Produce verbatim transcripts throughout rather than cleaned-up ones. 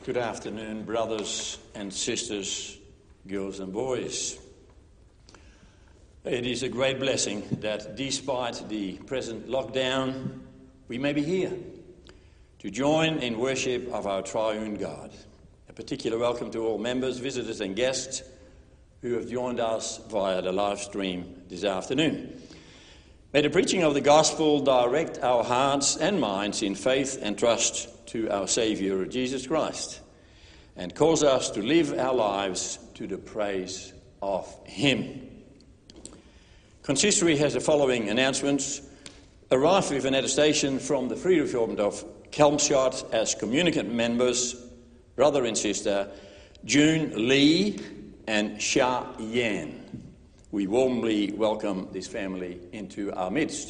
Good afternoon, brothers and sisters, girls and boys. It is a great blessing that despite the present lockdown, we may be here to join in worship of our triune God. A particular welcome to all members, visitors and guests who have joined us via the live stream this afternoon. May the preaching of the gospel direct our hearts and minds in faith and trust to our Saviour, Jesus Christ, and cause us to live our lives to the praise of Him. Consistory has the following announcements. Arrived with an attestation from the Free Reformed of Kelmscott as communicant members, brother and sister, June Lee and Sha Yan. We warmly welcome this family into our midst.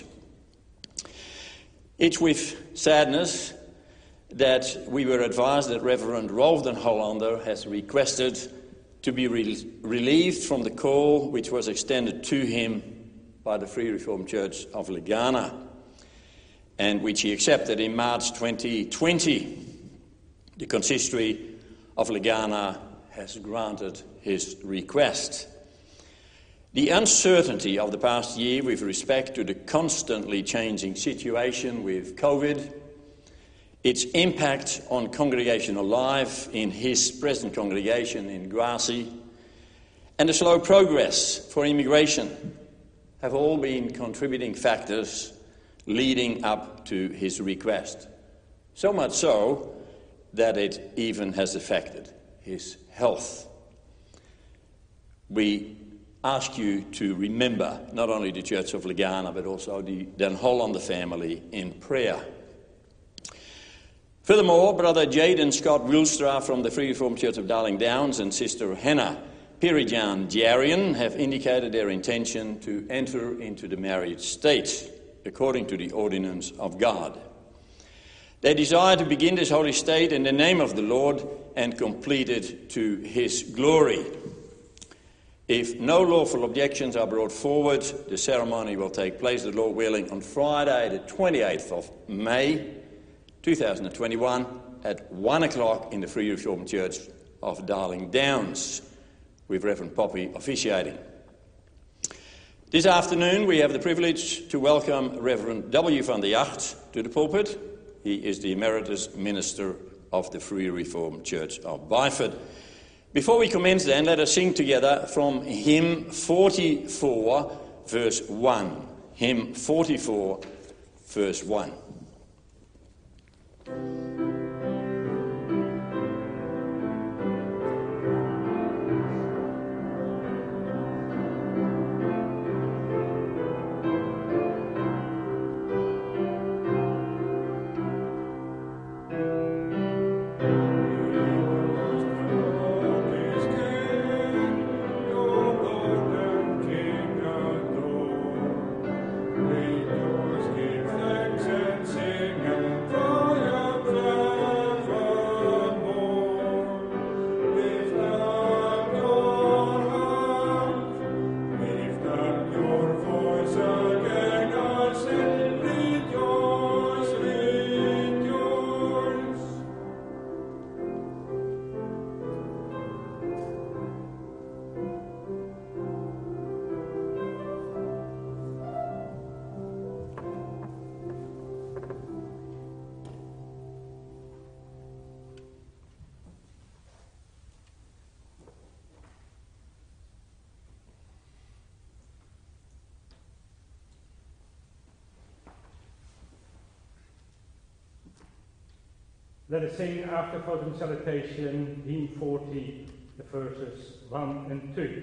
It's with sadness that we were advised that Reverend Rolf den Hollander has requested to be re- relieved from the call which was extended to him by the Free Reformed Church of Legana, and which he accepted in March twenty twenty. The Consistory of Legana has granted his request. The uncertainty of the past year with respect to the constantly changing situation with COVID, its impact on congregational life in his present congregation in Grassy, and the slow progress for immigration have all been contributing factors leading up to his request. So much so that it even has affected his health. We ask you to remember not only the Church of Legana but also the Den Hollander family in prayer. Furthermore, Brother Jaden Scott Wilstra from the Free Reformed Church of Darling Downs and Sister Hannah Pirijan Jarian have indicated their intention to enter into the married state according to the ordinance of God. They desire to begin this holy state in the name of the Lord and complete it to His glory. If no lawful objections are brought forward, the ceremony will take place, the Lord willing, on Friday the twenty-eighth of May two thousand twenty-one at one o'clock in the Free Reformed Church of Darling Downs, with Reverend Poppy officiating. This afternoon we have the privilege to welcome Reverend W. van der Jacht to the pulpit. He is the Emeritus Minister of the Free Reformed Church of Byford. Before we commence then, let us sing together from hymn forty-four, verse one. Hymn forty-four, verse one. Let us sing after voting salutation, hymn forty, the verses one and two.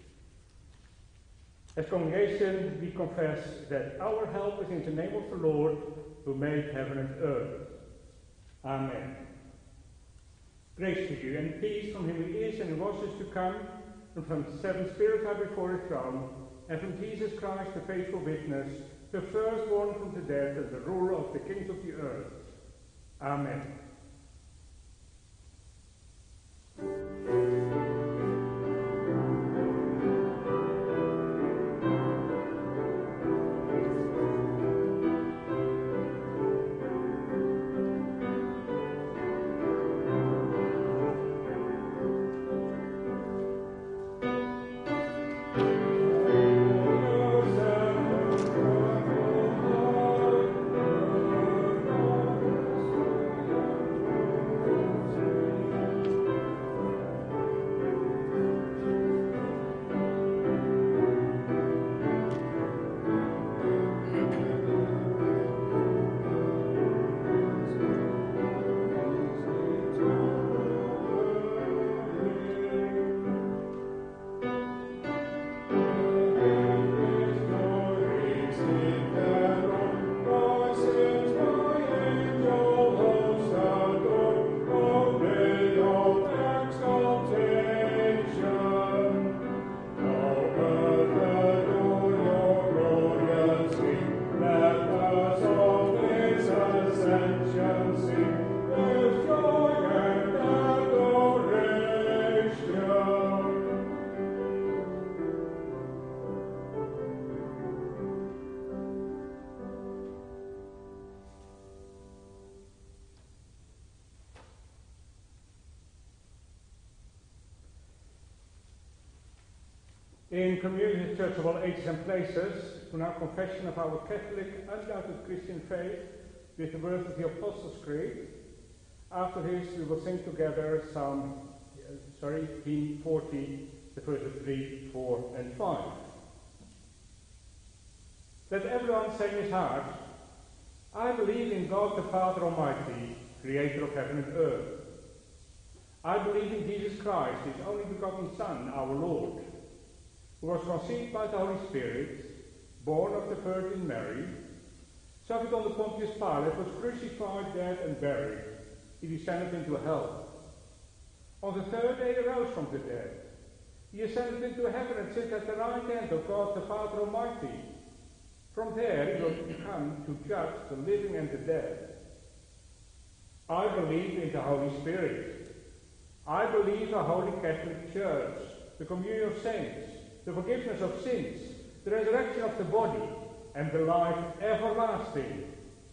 As congregation, we confess that our help is in the name of the Lord, who made heaven and earth. Amen. Grace to you and peace from Him who is and was is to come, and from the seven spirits are before His throne, and from Jesus Christ, the faithful witness, the firstborn from the dead and the ruler of the kings of the earth. Amen. In Community Church of all ages and places, to now confession of our Catholic, undoubted Christian faith with the words of the Apostles' Creed. After this, we will sing together Psalm, uh, sorry, hymn forty, the verses three, four, and five. Let everyone say in his heart, I believe in God the Father Almighty, creator of heaven and earth. I believe in Jesus Christ, his only begotten Son, our Lord, who was conceived by the Holy Spirit, born of the Virgin Mary, suffered under Pontius Pilate, was crucified, dead, and buried. He descended into hell. On the third day he arose from the dead. He ascended into heaven and sits at the right hand of God the Father Almighty. From there he will come to judge the living and the dead. I believe in the Holy Spirit. I believe a Holy Catholic Church, the communion of saints, the forgiveness of sins, the resurrection of the body, and the life everlasting.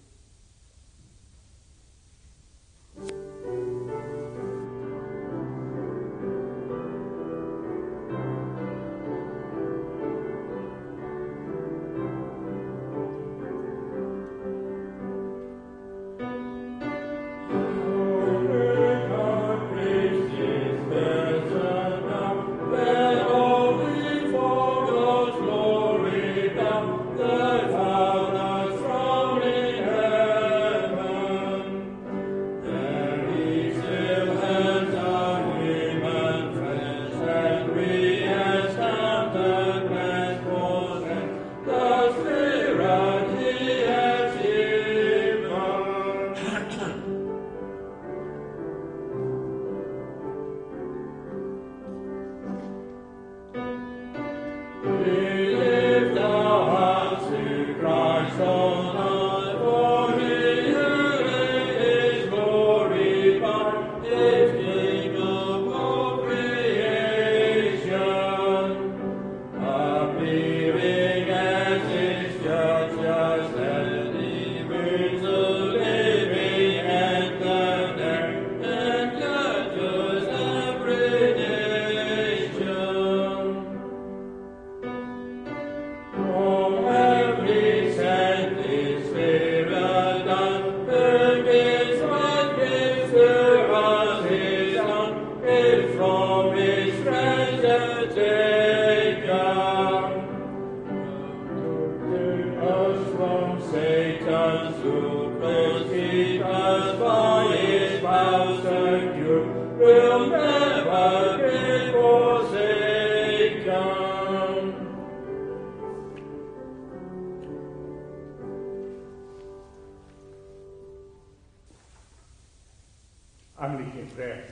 Anglican prayer.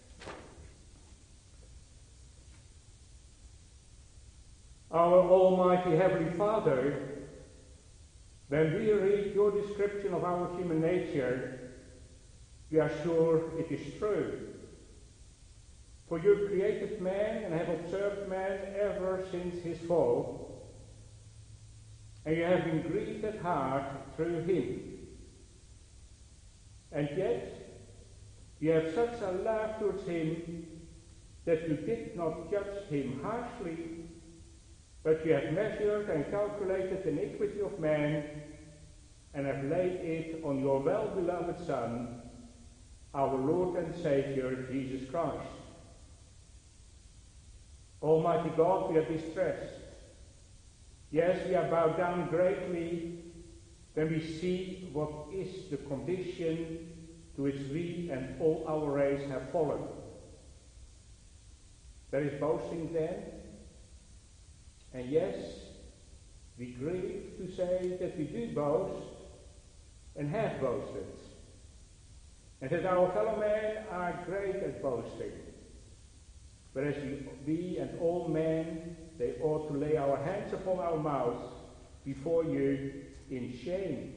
Our Almighty Heavenly Father, when we read your description of our human nature, we are sure it is true. For you created man and have observed man ever since his fall, and you have been grieved at heart through him. And yet, you have such a love towards him that you did not judge him harshly, but you have measured and calculated the iniquity of man and have laid it on your well-beloved Son, our Lord and Saviour, Jesus Christ. Almighty God, we are distressed. Yes, we are bowed down greatly when we see what is the condition to which we and all our race have fallen. There is boasting then, and yes, we grieve to say that we do boast and have boasted, and that our fellow men are great at boasting, whereas we, we and all men, they ought to lay our hands upon our mouths before you in shame.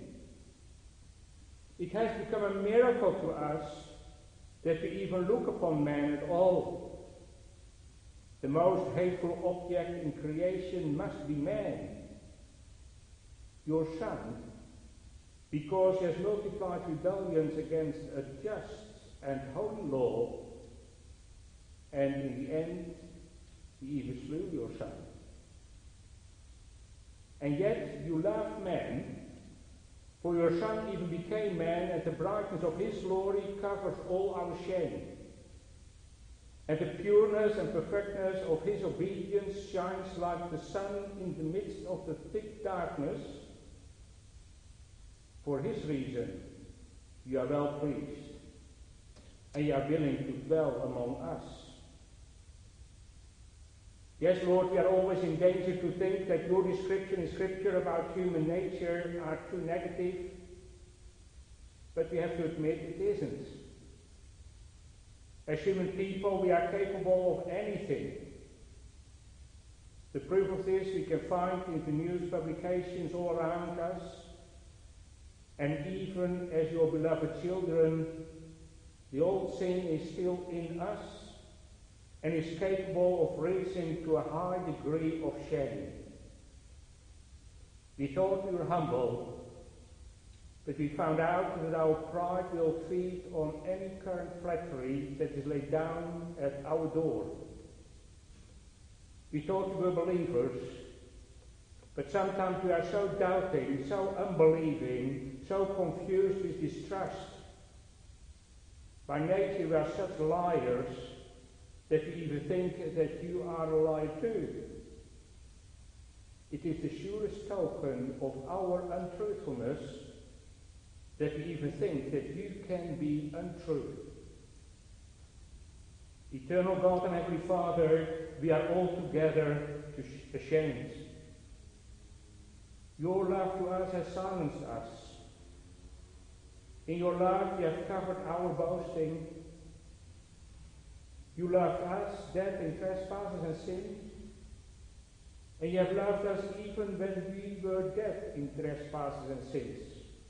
It has become a miracle to us that we even look upon man at all. The most hateful object in creation must be man, your Son, because he has multiplied rebellions against a just and holy law, and in the end, he even slew your Son. And yet you loved man, for your Son even became man, and the brightness of his glory covers all our shame. And the pureness and perfectness of his obedience shines like the sun in the midst of the thick darkness. For his reason, you are well pleased, and you are willing to dwell among us. Yes, Lord, we are always in danger to think that your description in Scripture about human nature are too negative, but we have to admit it isn't. As human people, we are capable of anything. The proof of this we can find in the news publications all around us, and even as your beloved children, the old sin is still in us, and is capable of reaching to a high degree of shame. We thought we were humble, but we found out that our pride will feed on any current flattery that is laid down at our door. We thought we were believers, but sometimes we are so doubting, so unbelieving, so confused with distrust. By nature we are such liars that we even think that you are a liar too. It is the surest token of our untruthfulness that we even think that you can be untrue. Eternal God and Heavenly Father, we are altogether ashamed. Your love to us has silenced us. In your love you have covered our boasting. You loved us, dead in trespasses and sins, and you have loved us even when we were dead in trespasses and sins.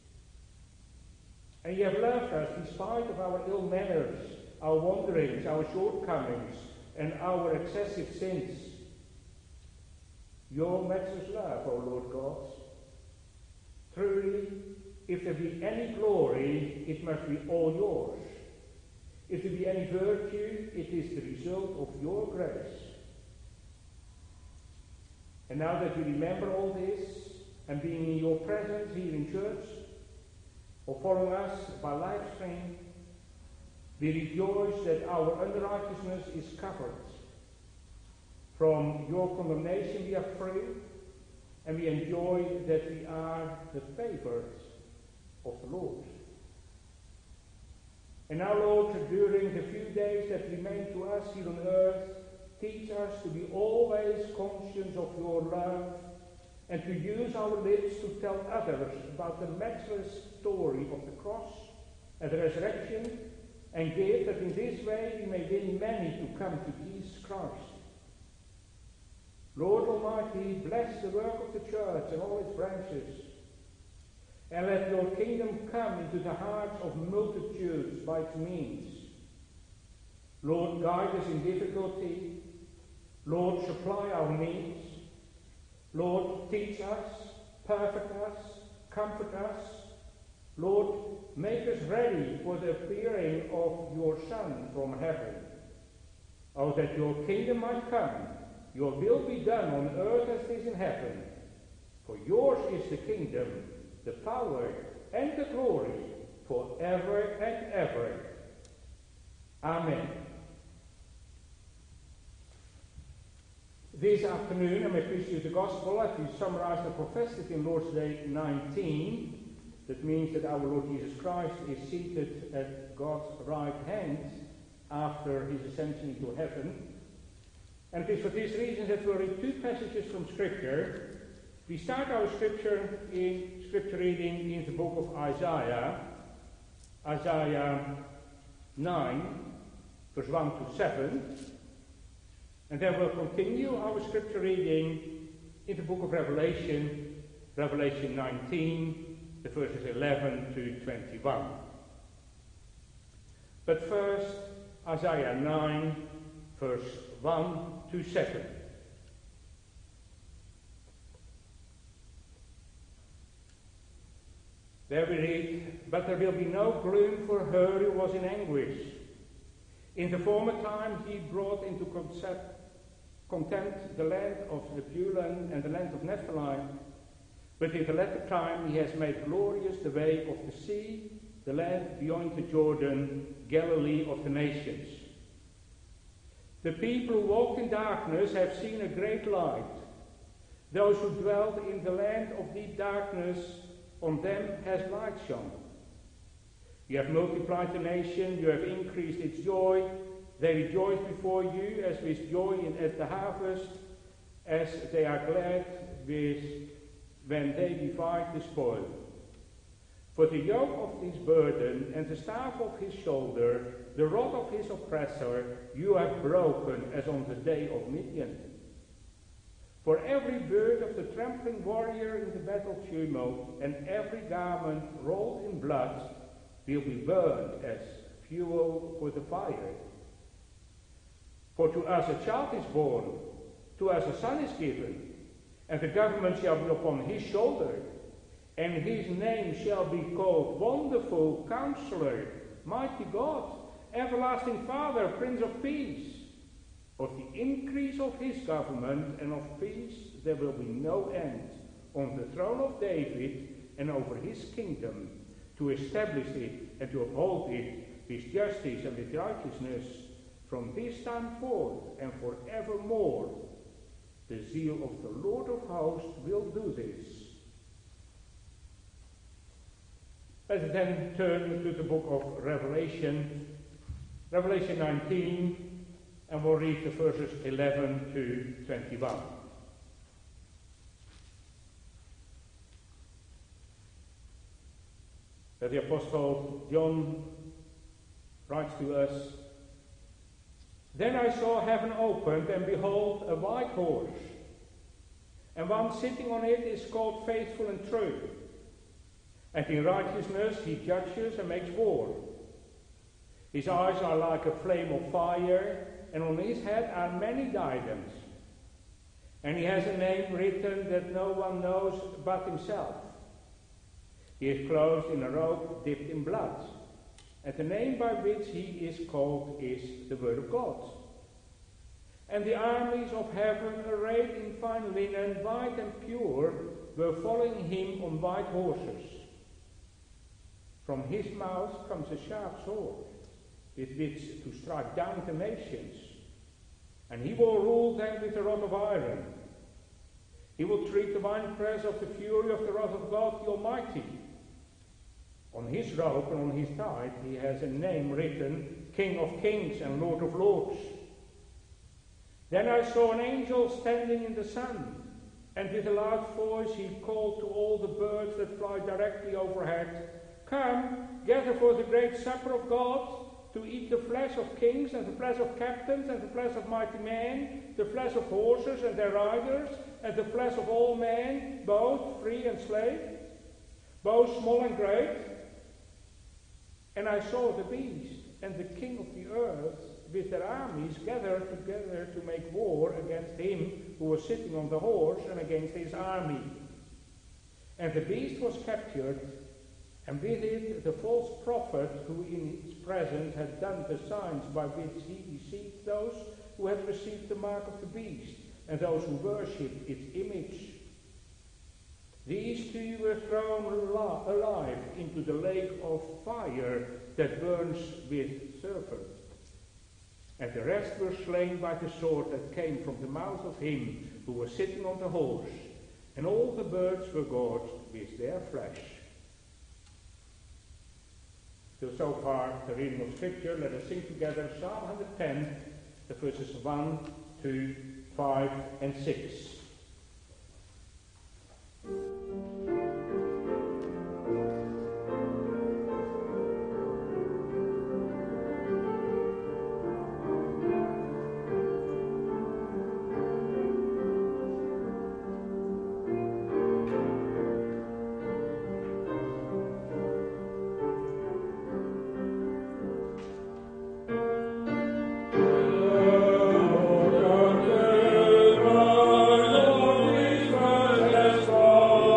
And you have loved us despite of our ill manners, our wanderings, our shortcomings, and our excessive sins. Your matchless love, O Lord God. Truly, if there be any glory, it must be all yours. If there be any virtue, it is the result of your grace. And now that we remember all this, and being in your presence here in church, or following us by live stream, we rejoice that our unrighteousness is covered. From your condemnation we are free, and we enjoy that we are the favored of the Lord. And now, Lord, during the few days that remain to us here on earth, teach us to be always conscious of your love, and to use our lips to tell others about the matchless story of the cross and the resurrection, and give that in this way we may win many to come to Jesus Christ. Lord Almighty, bless the work of the church and all its branches, and let your kingdom come into the hearts of multitudes by its means. Lord, guide us in difficulty. Lord, supply our needs. Lord, teach us, perfect us, comfort us. Lord, make us ready for the appearing of your Son from heaven. Oh, that your kingdom might come, your will be done on earth as it is in heaven. For yours is the kingdom, the power, and the glory, forever and ever. Amen. This afternoon, I'm preach you the Gospel. I've summarized and professed it in Lord's Day nineteen. That means that our Lord Jesus Christ is seated at God's right hand after his ascension into heaven. And it is for this reason that we'll read two passages from Scripture. We start our scripture in scripture reading in the book of Isaiah, Isaiah nine, verse one to seven. And then we'll continue our scripture reading in the book of Revelation, Revelation nineteen, the verses eleven to twenty-one. But first, Isaiah nine, verse one to seven. There we read, "But there will be no gloom for her who was in anguish. In the former time he brought into concept, contempt the land of Zebulun and the land of Nephtali, But in the latter time he has made glorious the way of the sea, the land beyond the Jordan, Galilee of the nations. The people who walked in darkness have seen a great light. Those who dwelt in the land of deep darkness, on them has light shone. You have multiplied the nation, you have increased its joy. They rejoice before you as with joy in, at the harvest, as they are glad with when they divide the spoil. For the yoke of his burden and the staff of his shoulder, the rod of his oppressor, you have broken as on the day of Midian. For every bird of the trampling warrior in the battle tumult, and every garment rolled in blood, will be burned as fuel for the fire. For to us a child is born, to us a son is given, and the government shall be upon his shoulder, and his name shall be called Wonderful Counselor, Mighty God, Everlasting Father, Prince of Peace. Of the increase of his government and of peace there will be no end, on the throne of David and over his kingdom, to establish it and to uphold it with justice and with righteousness from this time forth and forevermore. The zeal of the Lord of hosts will do this. Let's then turn to the book of Revelation, Revelation nineteen, and we'll read the verses eleven to twenty-one. That the Apostle John writes to us, Then I saw heaven opened, and behold, a white horse, and one sitting on it is called Faithful and True. And in righteousness he judges and makes war. His eyes are like a flame of fire, and on his head are many diadems. And he has a name written that no one knows but himself. He is clothed in a robe dipped in blood, and the name by which he is called is the Word of God. And the armies of heaven, arrayed in fine linen, white and pure, were following him on white horses. From his mouth comes a sharp sword, with which to strike down the nations. And he will rule them with a rod of iron. He will treat the winepress of the fury of the wrath of God the Almighty. On his robe and on his thigh he has a name written, King of Kings and Lord of Lords. Then I saw an angel standing in the sun, and with a loud voice he called to all the birds that fly directly overhead, Come, gather for the great supper of God, to eat the flesh of kings, and the flesh of captains, and the flesh of mighty men, the flesh of horses and their riders, and the flesh of all men, both free and slave, both small and great. And I saw the beast and the king of the earth with their armies gathered together to make war against him who was sitting on the horse and against his army. And the beast was captured, and with it the false prophet who in his presence had done the signs by which he deceived those who had received the mark of the beast and those who worshipped its image. These two were thrown alive into the lake of fire that burns with sulfur. And the rest were slain by the sword that came from the mouth of him who was sitting on the horse, and all the birds were gorged with their flesh. So, so far, the reading of Scripture. Let us sing together Psalm one hundred ten, the verses one, two, five, and six. Oh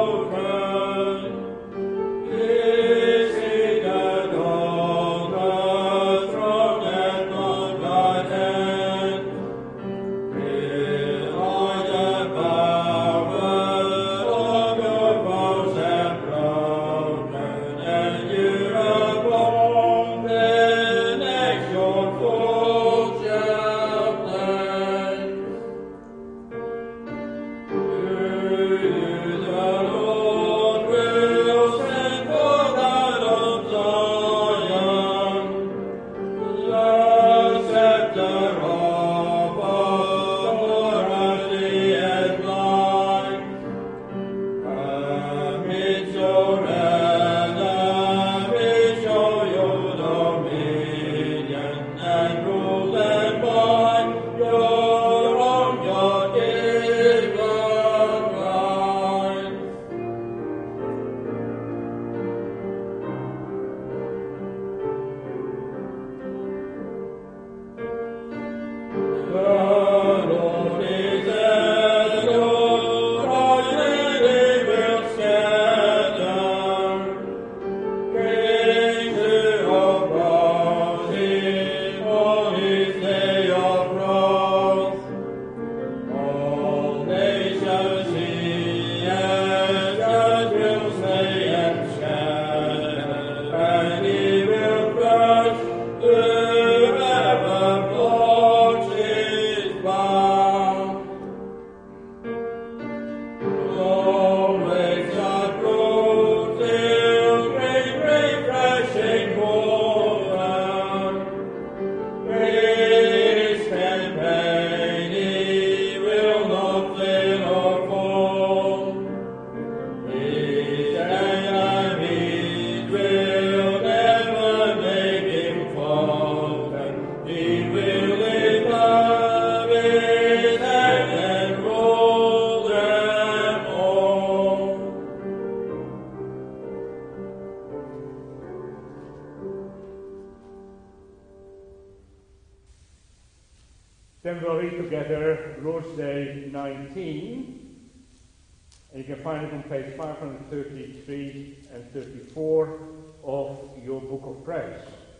Then we'll read together Lord's Day nineteen, and you can find it on page five thirty-three and thirty-four of your Book of Praise.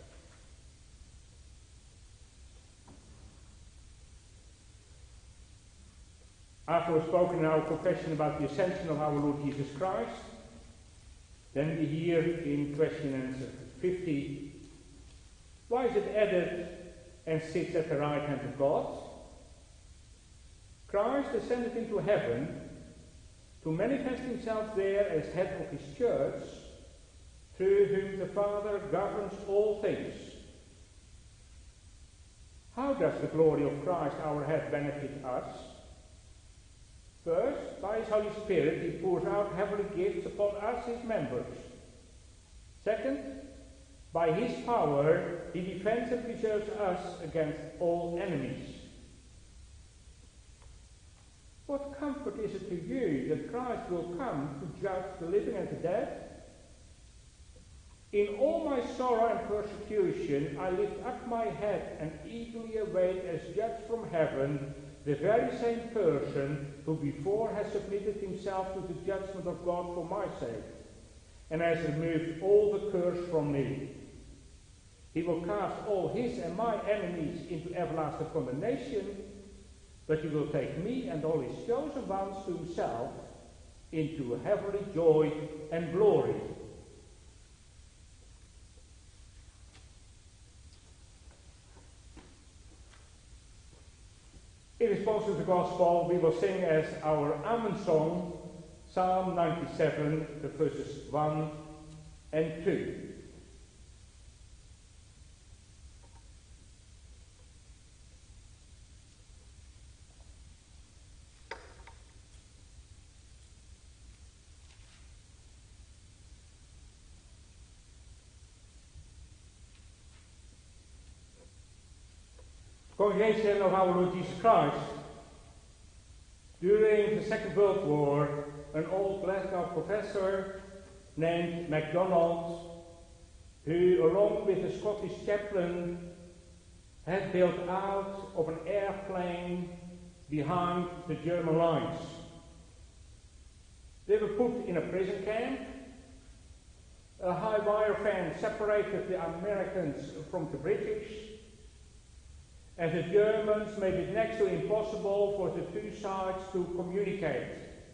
After we've spoken in our confession about the ascension of our Lord Jesus Christ, then we hear in question and answer fifty, why is it added and sits at the right hand of God? Christ ascended into heaven to manifest himself there as head of his church, through whom the Father governs all things. How does the glory of Christ our head benefit us? First, by his Holy Spirit he pours out heavenly gifts upon us, his members. Second, by his power he defends and preserves us against all enemies. What comfort is it to you that Christ will come to judge the living and the dead? In all my sorrow and persecution I lift up my head and eagerly await as judge from heaven the very same person who before has submitted himself to the judgment of God for my sake, and has removed all the curse from me. He will cast all his and my enemies into everlasting condemnation, but he will take me and all his chosen ones to himself into heavenly joy and glory. In response to the Gospel, we will sing as our Amen song, Psalm ninety-seven, the verses one and two. Congregation of our Lord Jesus Christ, during the Second World War, an old Glasgow professor named MacDonald, who along with a Scottish chaplain had built out of an airplane behind the German lines. They were put in a prison camp. A high wire fence separated the Americans from the British, and the Germans made it next to impossible for the two sides to communicate.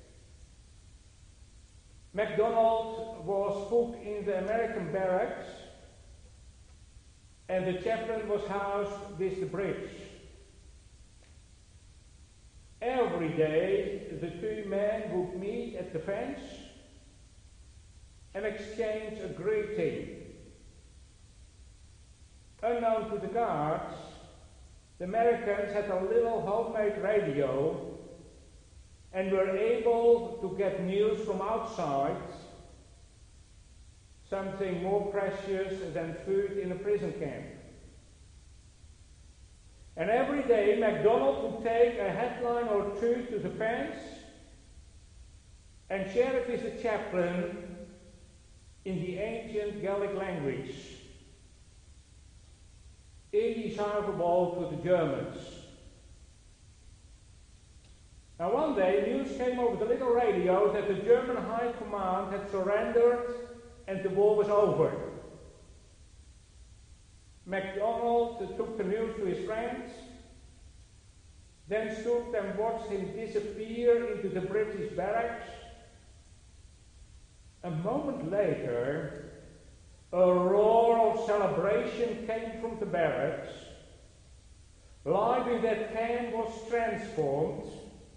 MacDonald was put in the American barracks, and the chaplain was housed with the Brits. Every day the two men would meet at the fence and exchange a greeting. Unknown to the guards, the Americans had a little homemade radio and were able to get news from outside, something more precious than food in a prison camp. And every day MacDonald would take a headline or two to the fence and share it with the chaplain in the ancient Gaelic language, indecipherable to the Germans. Now one day news came over the little radio that the German High Command had surrendered and the war was over. MacDonald took the news to his friends, then stood and watched him disappear into the British barracks. A moment later, a roar of celebration came from the barracks. Life in that camp was transformed.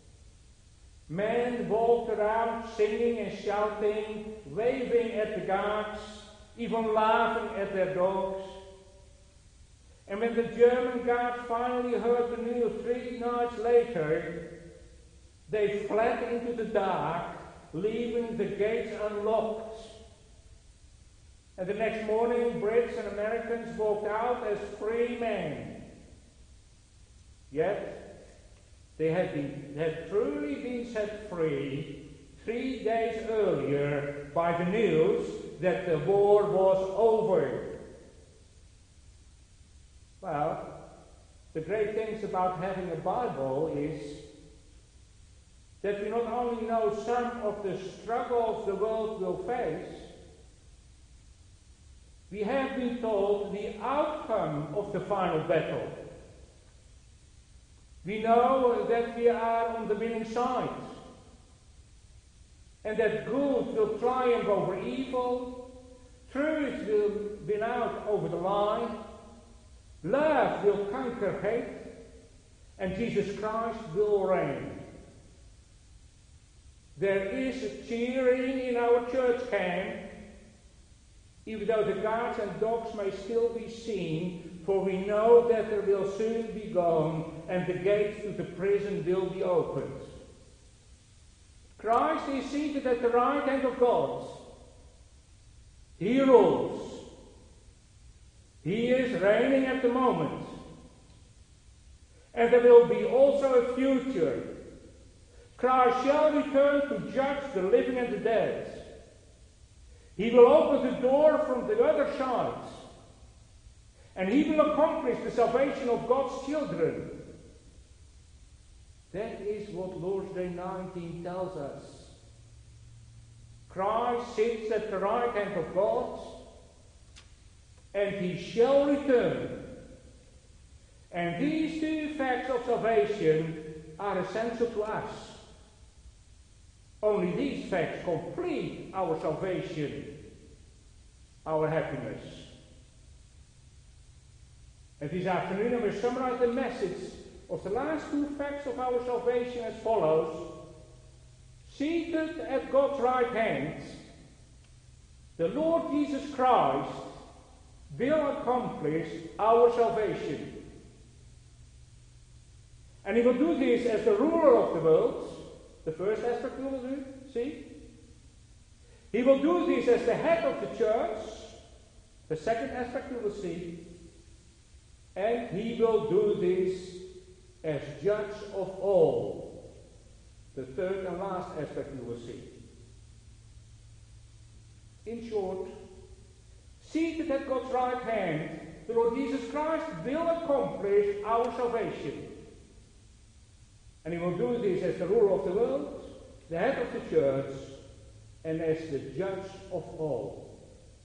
Men walked around singing and shouting, waving at the guards, even laughing at their dogs. And when the German guards finally heard the news three nights later, they fled into the dark, leaving the gates unlocked. And the next morning, Brits and Americans walked out as free men. Yet, they had, been, had truly been set free three days earlier by the news that the war was over. Well, the great things about having a Bible is that we not only know some of the struggles the world will face, we have been told the outcome of the final battle. We know that we are on the winning side, and that good will triumph over evil, truth will win out over the lie, love will conquer hate, and Jesus Christ will reign. There is a cheering in our church camp, even though the guards and dogs may still be seen, for we know that they will soon be gone, and the gates to the prison will be opened. Christ is seated at the right hand of God. He rules. He is reigning at the moment. And there will be also a future. Christ shall return to judge the living and the dead. He will open the door from the other side. And he will accomplish the salvation of God's children. That is what Lord's Day nineteen tells us. Christ sits at the right hand of God, and he shall return. And these two facts of salvation are essential to us. Only these facts complete our salvation, our happiness. And this afternoon I will summarize the message of the last two facts of our salvation as follows. Seated at God's right hand, the Lord Jesus Christ will accomplish our salvation. And he will do this as the ruler of the world. The first aspect we will do, see? He will do this as the head of the church. The second aspect we will see. And he will do this as judge of all. The third and last aspect we will see. In short, seated at God's right hand, the Lord Jesus Christ will accomplish our salvation. And he will do this as the ruler of the world, the head of the church, and as the judge of all.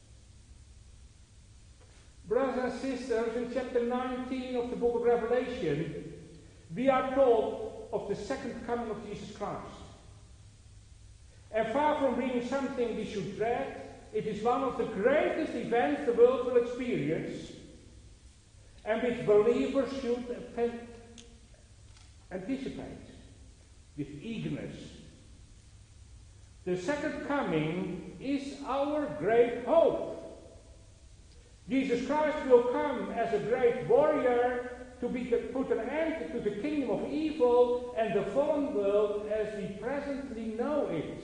Brothers and sisters, in chapter nineteen of the book of Revelation, we are told of the second coming of Jesus Christ. And far from being something we should dread, it is one of the greatest events the world will experience, and which believers should anticipate with eagerness. The second coming is our great hope. Jesus Christ will come as a great warrior to be, put an end to the kingdom of evil and the fallen world as we presently know it.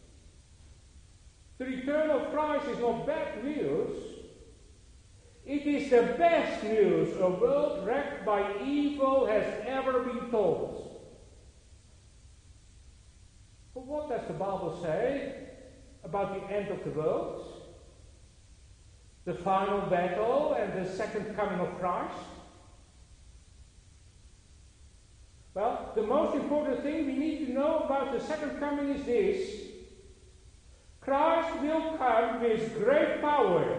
The return of Christ is not bad news. It is the best news a world wrecked by evil has ever been told. But what does the Bible say about the end of the world? The final battle and the second coming of Christ? Well, the most important thing we need to know about the second coming is this. Christ will come with great power.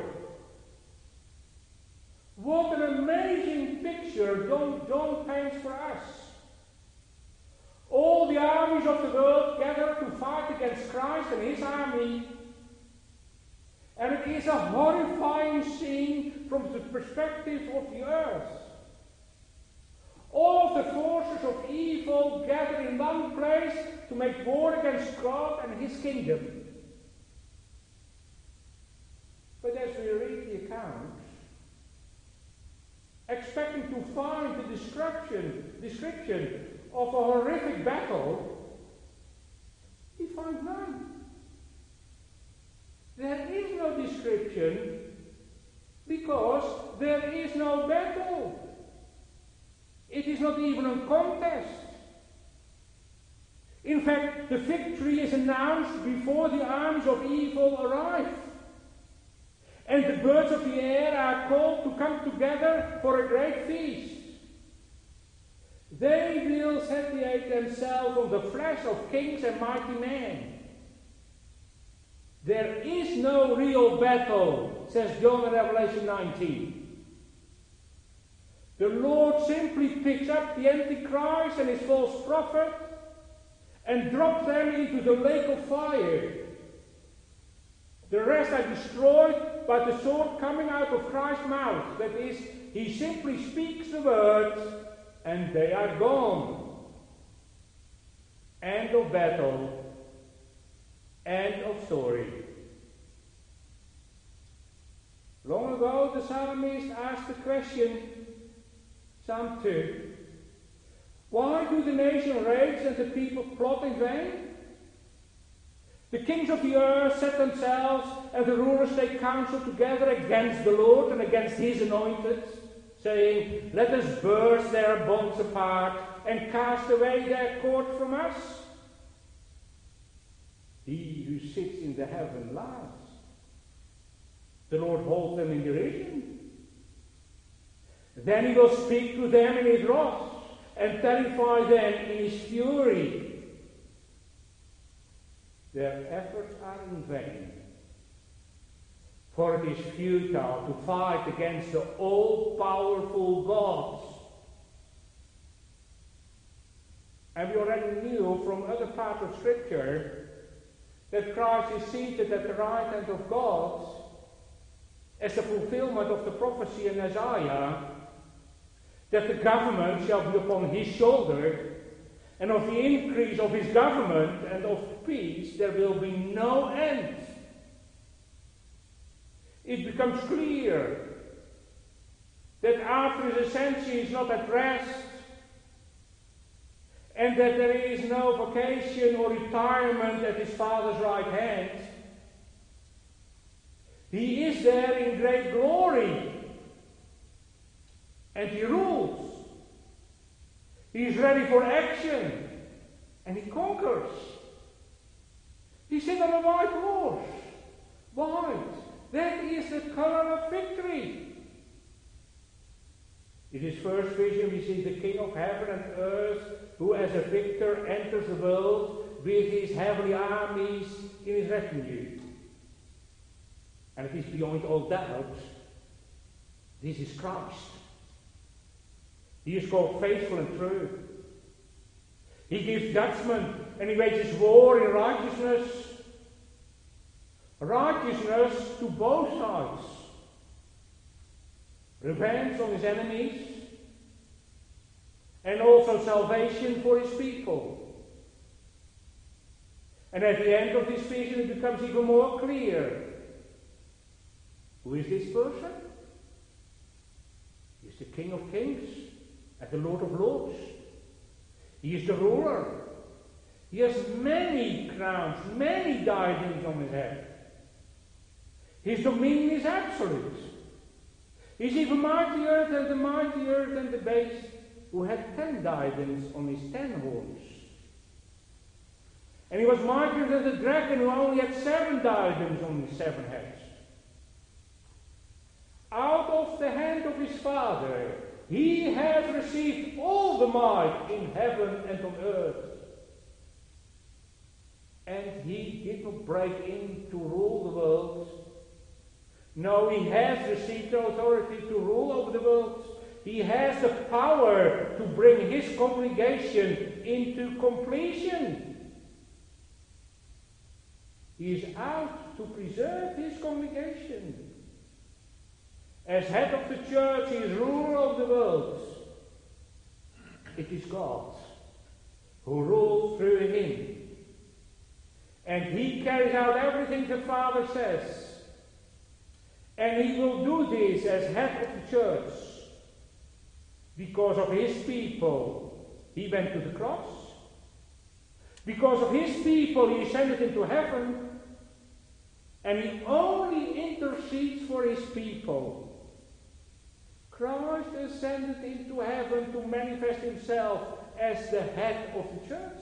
What an amazing picture John, John paints for us. All the armies of the world gather to fight against Christ and his army. And it is a horrifying scene from the perspective of the earth. All of the forces of evil gather in one place to make war against God and his kingdom. But as we read the account, expecting to find the description, description of a horrific battle, we find none. There is no description because there is no battle. It is not even a contest. In fact, the victory is announced before the armies of evil arrive. And the birds of the air are called to come together for a great feast. They will satiate themselves on the flesh of kings and mighty men. There is no real battle, says John in Revelation nineteen. The Lord simply picks up the Antichrist and his false prophet and drops them into the lake of fire. The rest are destroyed by the sword coming out of Christ's mouth. That is, he simply speaks the words and they are gone. End of battle. End of story. Long ago the psalmist asked the question, Psalm two, why do the nation rage and the people plot in vain? The kings of the earth set themselves, and the rulers take counsel together against the Lord and against his anointed, saying, let us burst their bonds apart and cast away their cord from us. He who sits in the heaven laughs. The Lord holds them in derision. Then he will speak to them in his wrath and terrify them in his fury. Their efforts are in vain, for it is futile to fight against the all-powerful gods. And we already knew from other parts of Scripture that Christ is seated at the right hand of God as the fulfillment of the prophecy in Isaiah, that the government shall be upon his shoulder, and of the increase of his government and of peace there will be no end. It becomes clear that after his ascension he is not at rest, and that there is no vacation or retirement at his Father's right hand. He is there in great glory, and he rules. He is ready for action, and he conquers. He sits on a white horse. White. That is the color of victory. In his first vision we see the King of heaven and earth, who as a victor enters the world with his heavenly armies in his retinue. And it is beyond all doubt, this is Christ. He is called faithful and true. He gives judgment and he wages war in righteousness. Righteousness to both sides. Revenge on his enemies. And also salvation for his people. And at the end of this vision it becomes even more clear. Who is this person? He is the King of Kings and the Lord of Lords. He is the ruler. He has many crowns, many diadems on his head. His dominion is absolute. He is even mightier than the mightier than the base who had ten diadems on his ten horns. And he was mightier than the dragon who only had seven diadems on his seven heads. Out of the hand of his Father, he has received all the might in heaven and on earth. And he did not break in to rule the world. No, he has received the authority to rule over the world. He has the power to bring his congregation into completion. He is out to preserve his congregation. As head of the church, he is ruler of the world. It is God who rules through him. And he carries out everything the Father says. And he will do this as head of the church. Because of his people, he went to the cross. Because of his people, he ascended into heaven. And he only intercedes for his people. Christ ascended into heaven to manifest himself as the head of the church.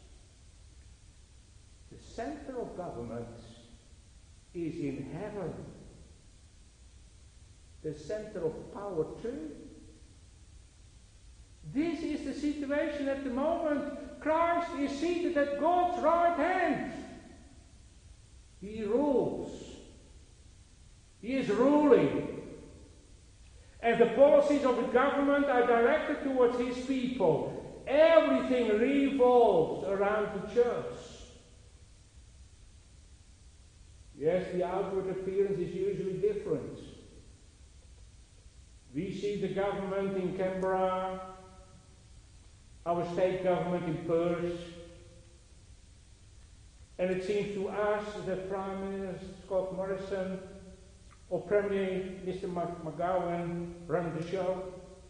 The center of government is in heaven. The center of power too. This is the situation at the moment. Christ is seated at God's right hand. He rules. He is ruling. And the policies of the government are directed towards his people. Everything revolves around the church. Yes, the outward appearance is usually different. We see the government in Canberra, our state government in Perth, and it seems to us that Prime Minister Scott Morrison or Premier Mister McGowan run the show.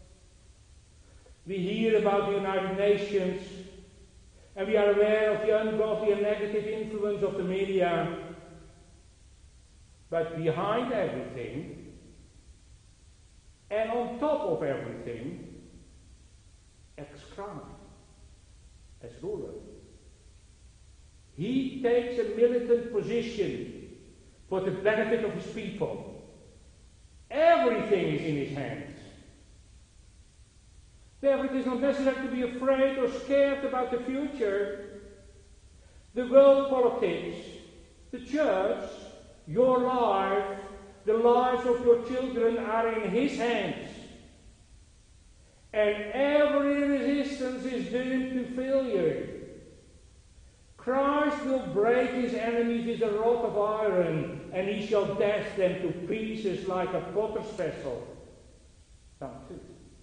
We hear about the United Nations, and we are aware of the ungodly and negative influence of the media. But behind everything, and on top of everything, ex-Christ, as ruler. He takes a militant position for the benefit of his people. Everything is in his hands. Therefore, it is not necessary to be afraid or scared about the future. The world politics, the church, your life, the lives of your children are in his hands. And every resistance is doomed to failure. Christ will break his enemies with a rod of iron, and he shall dash them to pieces like a potter's vessel. Psalm two.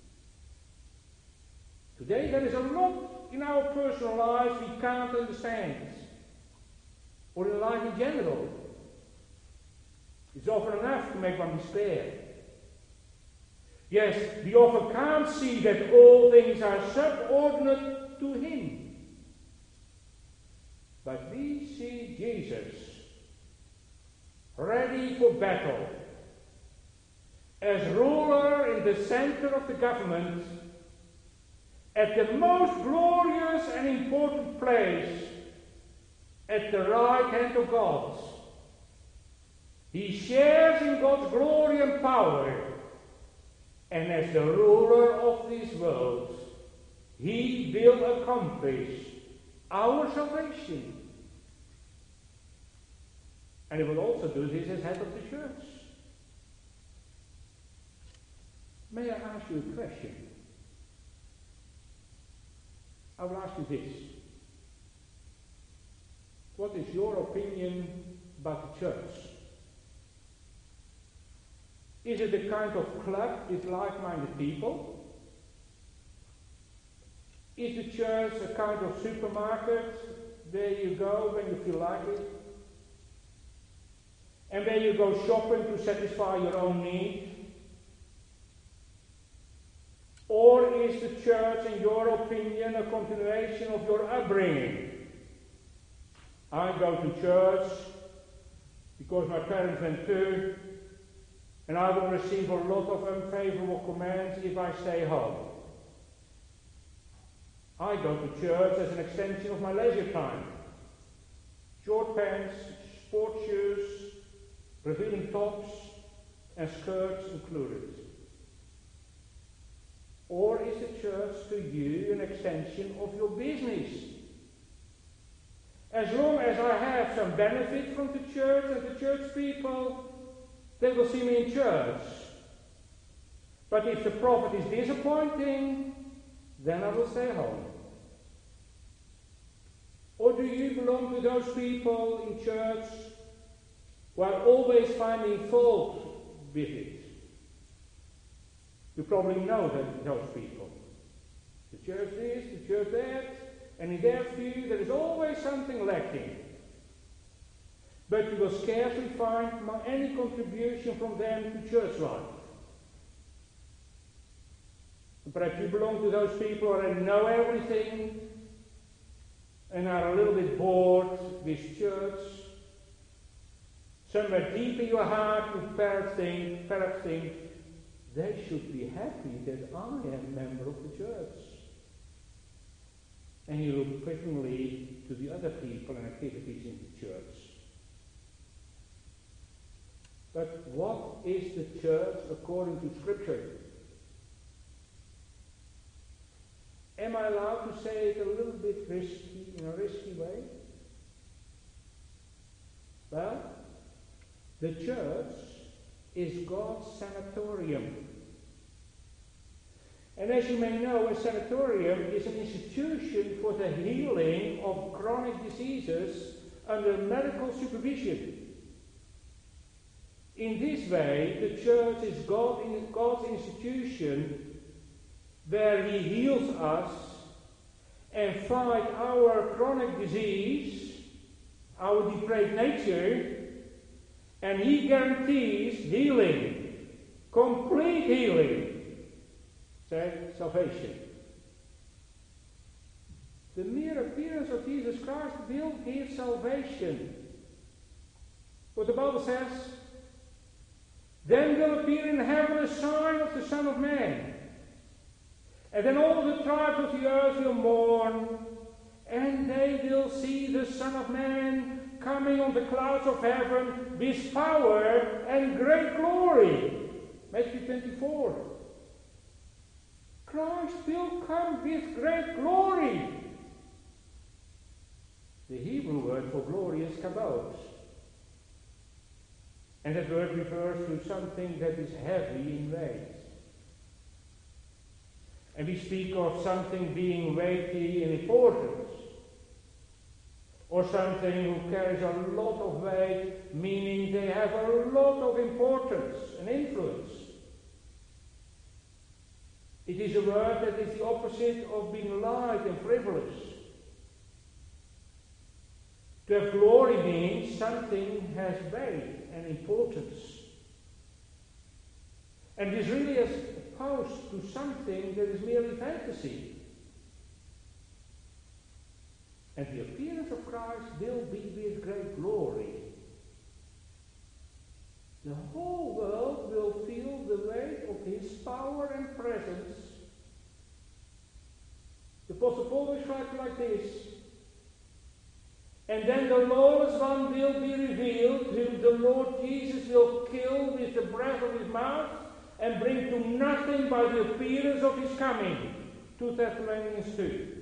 Today there is a lot in our personal lives we can't understand, or in life in general. It's often enough to make one despair. Yes, we often can't see that all things are subordinate to him. But we see Jesus ready for battle, as ruler in the center of the government, at the most glorious and important place, at the right hand of God. He shares in God's glory and power, and as the ruler of this world, he will accomplish our salvation. And he will also do this as head of the church. May I ask you a question? I will ask you this. What is your opinion about the church? Is it a kind of club with like-minded people? Is the church a kind of supermarket where you go when you feel like it? And where you go shopping to satisfy your own needs? Or is the church, in your opinion, a continuation of your upbringing? I go to church because my parents went too, and I will receive a lot of unfavorable comments if I stay home. I go to church as an extension of my leisure time. Short pants, sport shoes, revealing tops, and skirts included. Or is the church to you an extension of your business? As long as I have some benefit from the church and the church people, they will see me in church. But if the prophet is disappointing, then I will stay home. Or do you belong to those people in church who are always finding fault with it? You probably know that, those people. The church this, the church that, and in their view there is always something lacking. But you will scarcely find any contribution from them to church life. And perhaps you belong to those people who already know everything and are a little bit bored with church. Somewhere deep in your heart you perhaps think, perhaps think, they should be happy that I am a member of the church. And you look pityingly to the other people and activities in the church. But what is the church according to Scripture? say it a little bit risky, in a risky way? Well, the church is God's sanatorium. And as you may know, a sanatorium is an institution for the healing of chronic diseases under medical supervision. In this way, the church is God, God's institution where He heals us and fights our chronic disease, our depraved nature, and He guarantees healing, complete healing, say, salvation. The mere appearance of Jesus Christ will give salvation. What the Bible says, then will appear in heaven a sign of the Son of Man. And then all the tribes of the earth will mourn, and they will see the Son of Man coming on the clouds of heaven with power and great glory. Matthew twenty-four. Christ will come with great glory. The Hebrew word for glory is kabod. And that word refers to something that is heavy in weight. And we speak of something being weighty in importance, or something who carries a lot of weight, meaning they have a lot of importance and influence. It is a word that is the opposite of being light and frivolous. To have glory means something has weight and importance. And this really is opposed to something that is merely fantasy. And the appearance of Christ will be with great glory. The whole world will feel the weight of His power and presence. The Apostle Paul describes it like this. And then the lawless one will be revealed, whom the Lord Jesus will kill with the breath of His mouth, and bring to nothing by the appearance of His coming. Second Thessalonians two.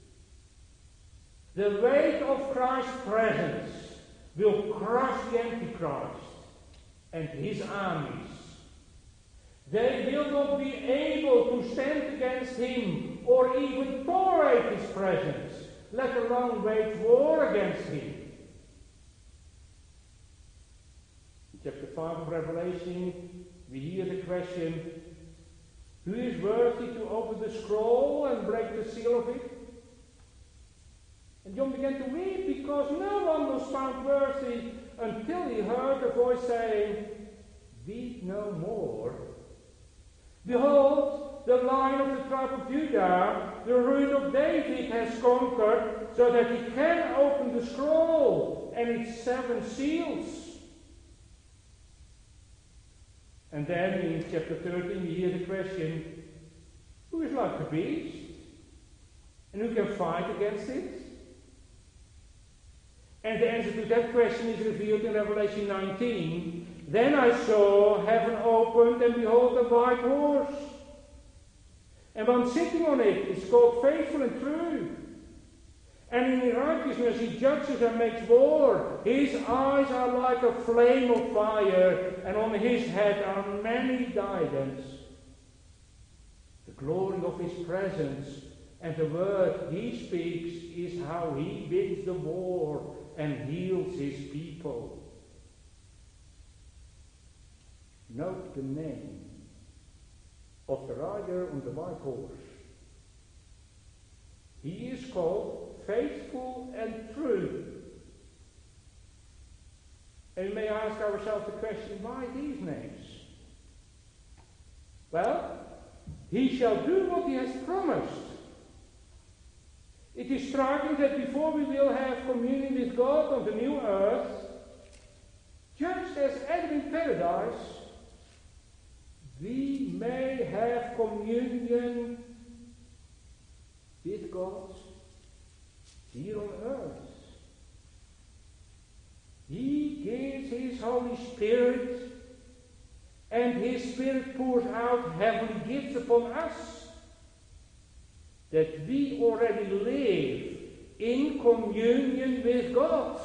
The weight of Christ's presence will crush the Antichrist and his armies. They will not be able to stand against him or even tolerate his presence, let alone wage war against him. In chapter five of Revelation, we hear the question, who is worthy to open the scroll and break the seal of it? And John began to weep because no one was found worthy until he heard a voice saying, weep no more. Behold, the Lion of the tribe of Judah, the Root of David, has conquered, so that he can open the scroll and its seven seals. And then in chapter thirteen, we hear the question, who is like the beast? And who can fight against it? And the answer to that question is revealed in Revelation nineteen. Then I saw heaven opened, and behold, a white horse. And one sitting on it is called Faithful and True. And in righteousness he judges and makes war. His eyes are like a flame of fire, and on his head are many diadems. The glory of his presence and the word he speaks is how he wins the war and heals his people. Note the name of the rider on the white horse. He is called Faithful and True. And we may ask ourselves the question, why these names? Well, he shall do what he has promised. It is striking that before we will have communion with God on the new earth, just as Adam in paradise, we may have communion with God here on earth. He gives his Holy Spirit, and his Spirit pours out heavenly gifts upon us. that we already live in communion with God.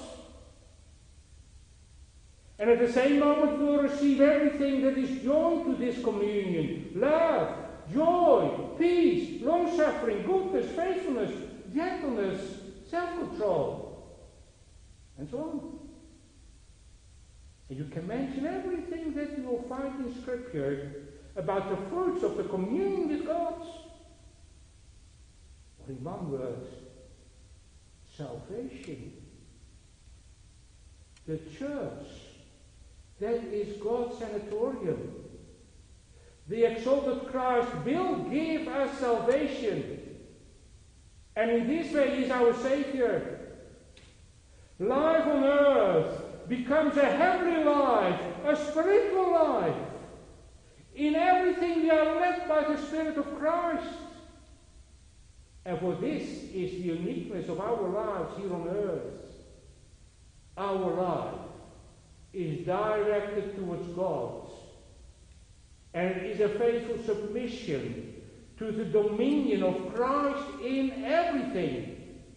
And at the same moment we will receive everything that is joined to this communion. Love, joy, peace, long-suffering, goodness, faithfulness, gentleness, self-control, and so on. And you can mention everything that you will find in Scripture about the fruits of the communion with God. Or in one word, salvation. The church, that is God's sanatorium. The exalted Christ will give us salvation. And in this way he is our Savior. Life on earth becomes a heavenly life, a spiritual life. In everything we are led by the Spirit of Christ. And for this is the uniqueness of our lives here on earth. Our life is directed towards God. And it is a faithful submission to the dominion of Christ in everything.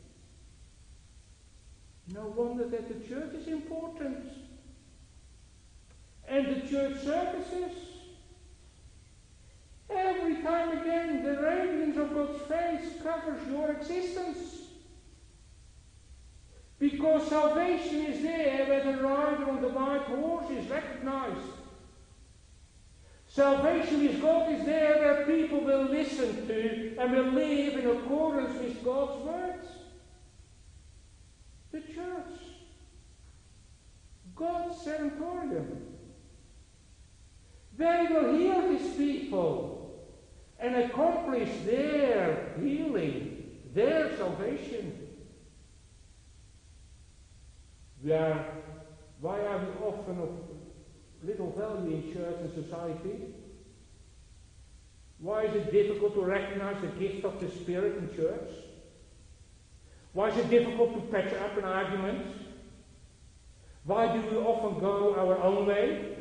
No wonder that the church is important. And the church services. Every time again, the radiance of God's face covers your existence. Because salvation is there where the rider on the white horse is recognized. Salvation is God is there where people will listen to and will live in accordance with God's words. The church. God's sanatorium. There He will heal His people and accomplish their healing, their salvation. We are, why are we often of little value in church and society? Why is it difficult to recognize the gift of the Spirit in church? Why is it difficult to patch up an argument? Why do we often go our own way?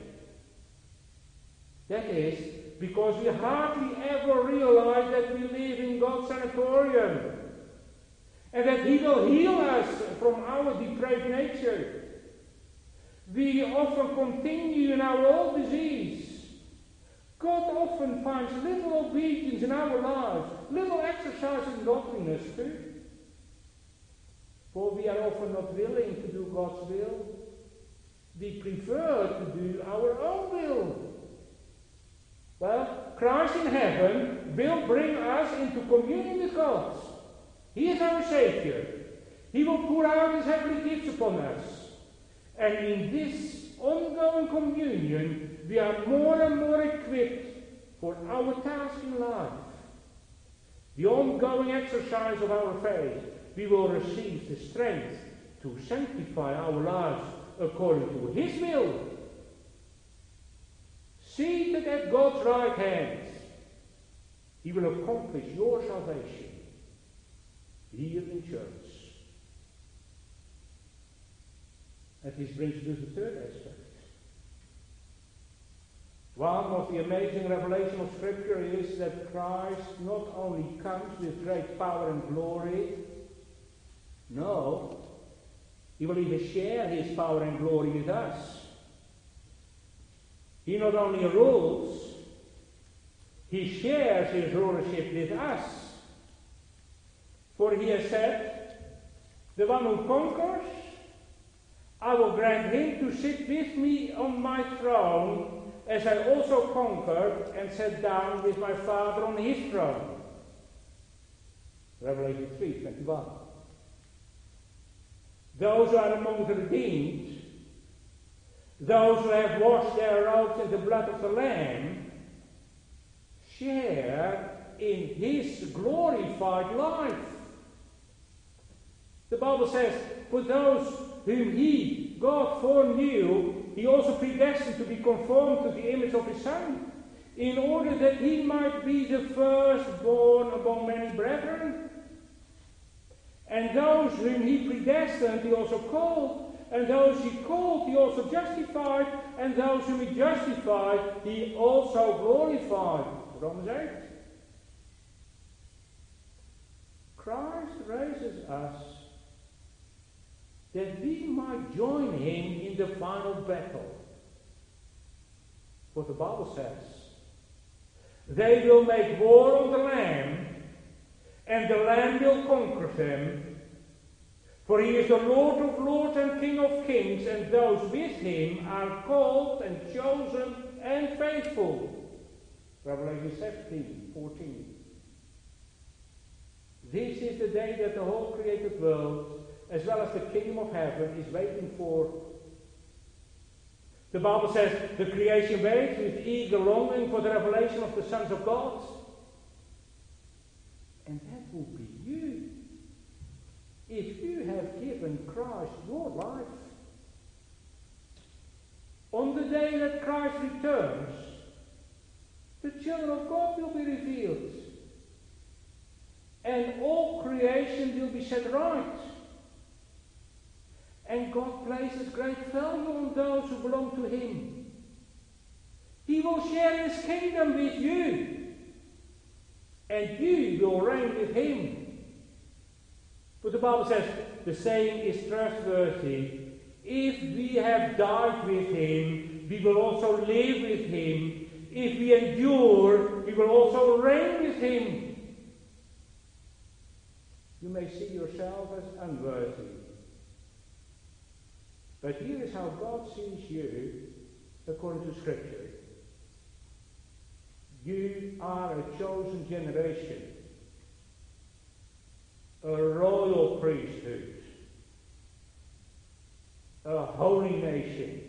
That is because we hardly ever realize that we live in God's sanatorium and that He will heal us from our depraved nature. We often continue in our old disease. God often finds little obedience in our lives, little exercise in godliness too. For we are often not willing to do God's will. We prefer to do our own will. Well, Christ in heaven will bring us into communion with God. He is our Savior. He will pour out His heavenly gifts upon us. And in this ongoing communion, we are more and more equipped for our task in life. The ongoing exercise of our faith, we will receive the strength to sanctify our lives according to His will. Seated at God's right hand, He will accomplish your salvation here in church. And this brings us to the third aspect. One of the amazing revelations of Scripture is that Christ not only comes with great power and glory, no, He will even share His power and glory with us. He not only rules, He shares His rulership with us. For He has said, the one who conquers, I will grant him to sit with me on my throne, as I also conquered and sat down with my Father on His throne. Revelation three twenty-one. Those who are among the redeemed, those who have washed their robes in the blood of the Lamb, share in His glorified life. The Bible says, for those whom He, God, foreknew, He also predestined to be conformed to the image of His Son, in order that He might be the firstborn among many brethren. And those whom He predestined, He also called, and those He called, He also justified, and those whom He justified, He also glorified. Romans eight. Christ raises us that we might join him in the final battle. What the Bible says. They will make war on the Lamb, and the Lamb will conquer them. For he is the Lord of lords and King of kings, and those with him are called and chosen and faithful. Revelation seventeen, fourteen. This is the day that the whole created world, as well as the kingdom of heaven, is waiting for. The Bible says the creation waits with eager longing for the revelation of the sons of God. And that will be you. If you have given Christ your life. On the day that Christ returns, the children of God will be revealed. And all creation will be set right. And God places great value on those who belong to him. He will share his kingdom with you. And you will reign with him. But the Bible says, the saying is trustworthy. If we have died with him, we will also live with him. If we endure, we will also reign with him. You may see yourself as unworthy. But here is how God sees you according to Scripture. You are a chosen generation, a royal priesthood, a holy nation.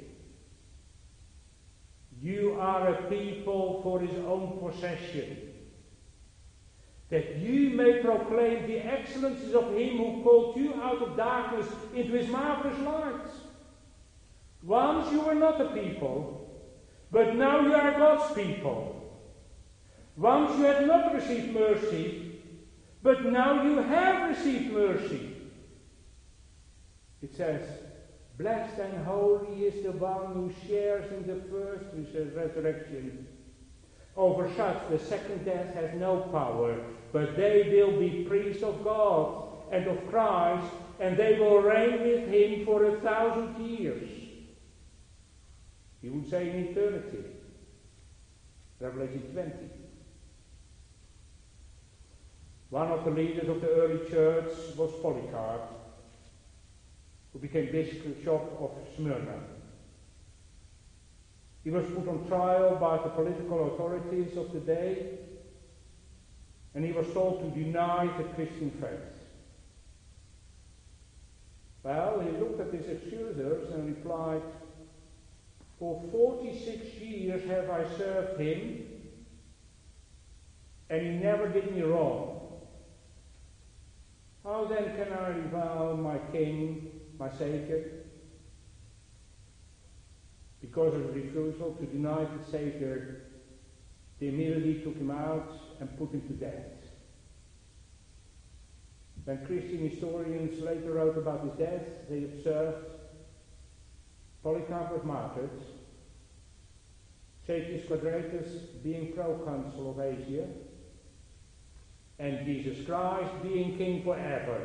You are a people for his own possession, that you may proclaim the excellencies of him who called you out of darkness into his marvelous light. Once you were not a people, but now you are God's people. Once you had not received mercy, but now you have received mercy. It says, blessed and holy is the one who shares in the first resurrection. Over such the second death has no power, but they will be priests of God and of Christ, and they will reign with him for a thousand years. He would say in eternity. Revelation twenty. One of the leaders of the early church was Polycarp, who became bishop of Smyrna. He was put on trial by the political authorities of the day, and he was told to deny the Christian faith. Well, he looked at his accusers and replied, for forty-six years have I served him, and he never did me wrong. How then can I revile my king, my Savior? Because of the refusal to deny the Savior, they immediately took him out and put him to death. When Christian historians later wrote about his death, they observed Polycarp was martyred, Satius Quadratus being proconsul of Asia, and Jesus Christ being king forever.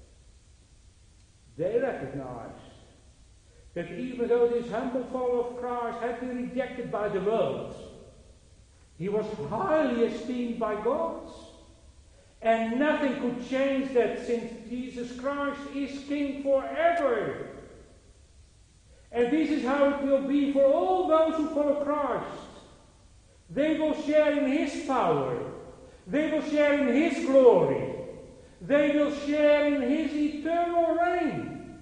They recognized that even though this humble follower of Christ had been rejected by the world, he was highly esteemed by God. And nothing could change that, since Jesus Christ is king forever. And this is how it will be for all those who follow Christ. They will share in his power. They will share in his glory. They will share in his eternal reign.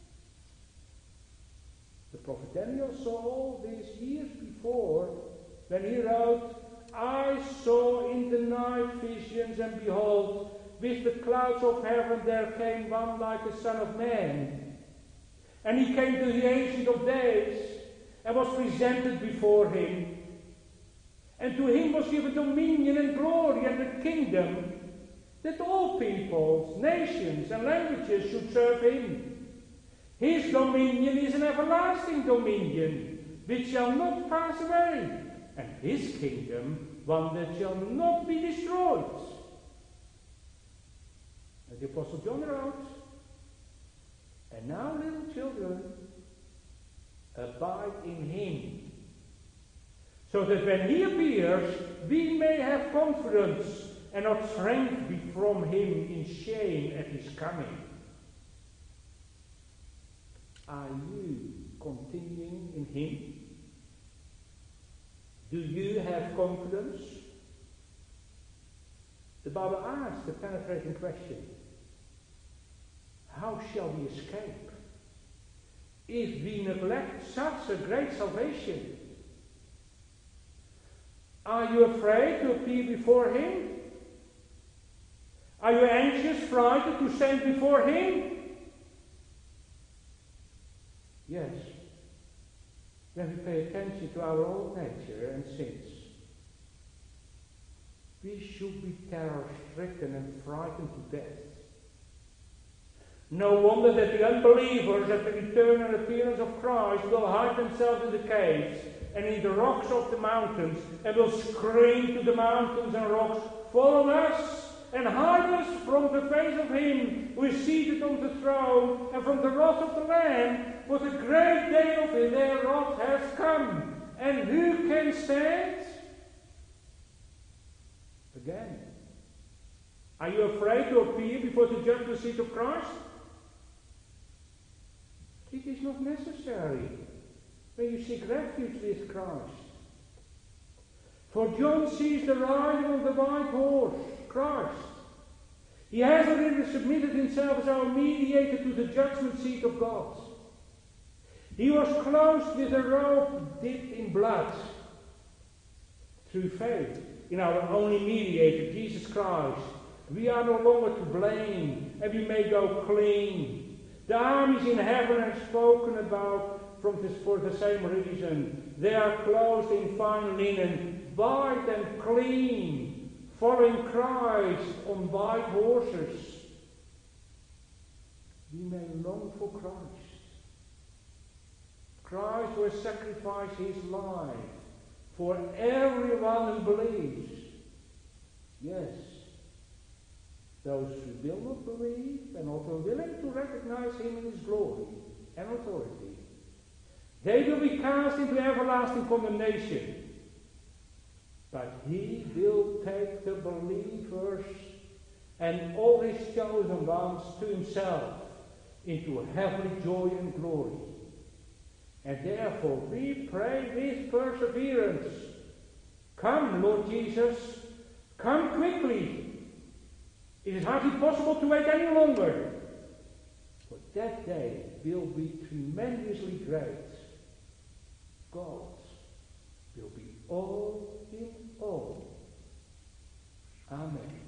The prophet Daniel saw all these years before when he wrote, I saw in the night visions, and behold, with the clouds of heaven there came one like a son of man. And he came to the Ancient of Days and was presented before him. And to him was given dominion and glory and a kingdom, that all peoples, nations, and languages should serve him. His dominion is an everlasting dominion, which shall not pass away, and his kingdom one that shall not be destroyed. As the Apostle John wrote, and now, little children, abide in him, so that when he appears, we may have confidence and not shrink from him in shame at his coming. Are you continuing in him? Do you have confidence? The Bible asks a penetrating question. How shall we escape if we neglect such a great salvation? Are you afraid to appear before him? Are you anxious, frightened to stand before him? Yes. When we pay attention to our old nature and sins, we should be terror-stricken and frightened to death. No wonder that the unbelievers at the return and appearance of Christ will hide themselves in the caves and in the rocks of the mountains, and will scream to the mountains and rocks, "Follow us and hide us from the face of him who is seated on the throne and from the wrath of the Lamb, for the great day of their wrath has come, and who can stand?" Again, are you afraid to appear before the judgment seat of Christ? It is not necessary when you seek refuge with Christ. For John sees the rider on the white horse, Christ. He has already submitted himself as our mediator to the judgment seat of God. He was clothed with a robe dipped in blood. Through faith in our only mediator, Jesus Christ, we are no longer to blame, and we may go clean. The armies in heaven have spoken about from this, for the same reason. They are clothed in fine linen, white and clean, following Christ on white horses. We may long for Christ. Christ will sacrifice his life for everyone who believes. Yes. Those who will not believe and not are willing to recognize him in his glory and authority, they will be cast into everlasting condemnation. But he will take the believers and all his chosen ones to himself into heavenly joy and glory. And therefore we pray with perseverance, "Come, Lord Jesus, come quickly." It is hardly possible to wait any longer. For that day will be tremendously great. God will be all in all. Amen.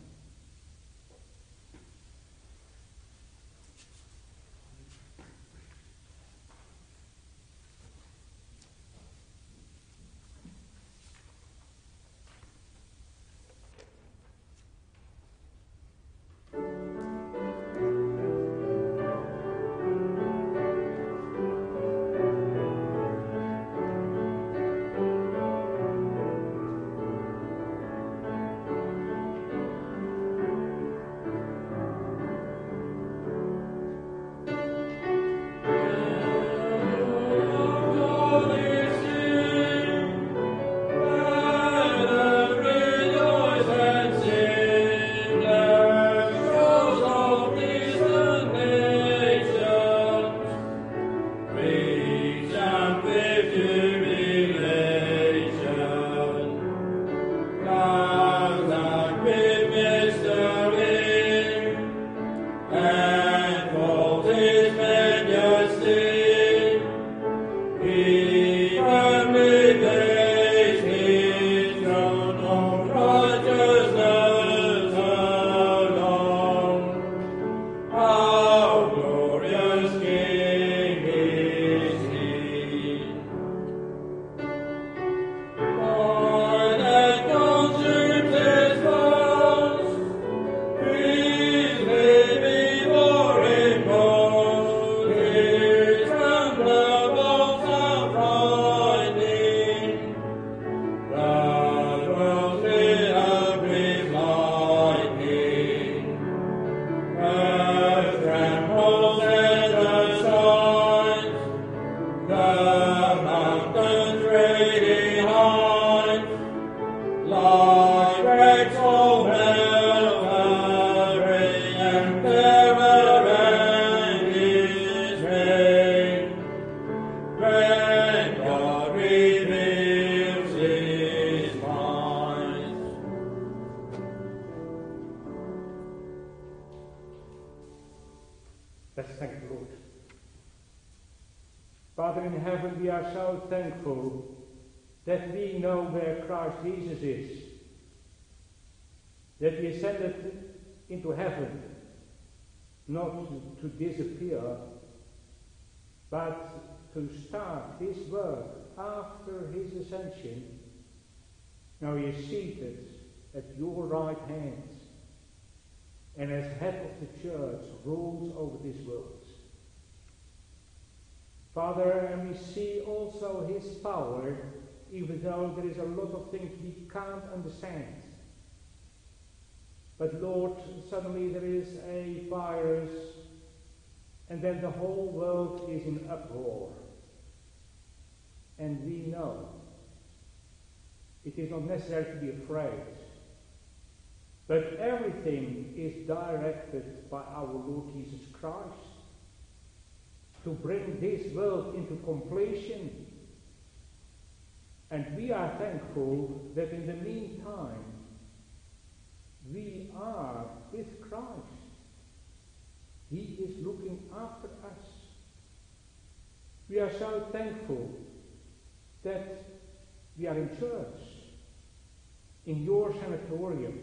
are so thankful that we know where Christ Jesus is, that he ascended into heaven, not to disappear, but to start his work after his ascension. Now he is seated at your right hand, and as head of the church rules over this world. Father, and we see also his power, even though there is a lot of things we can't understand. But Lord, suddenly there is a virus, and then the whole world is in uproar. And we know it is not necessary to be afraid, but everything is directed by our Lord Jesus Christ to bring this world into completion. And we are thankful that in the meantime we are with Christ. He is looking after us. We are so thankful that we are in church, in your sanatorium,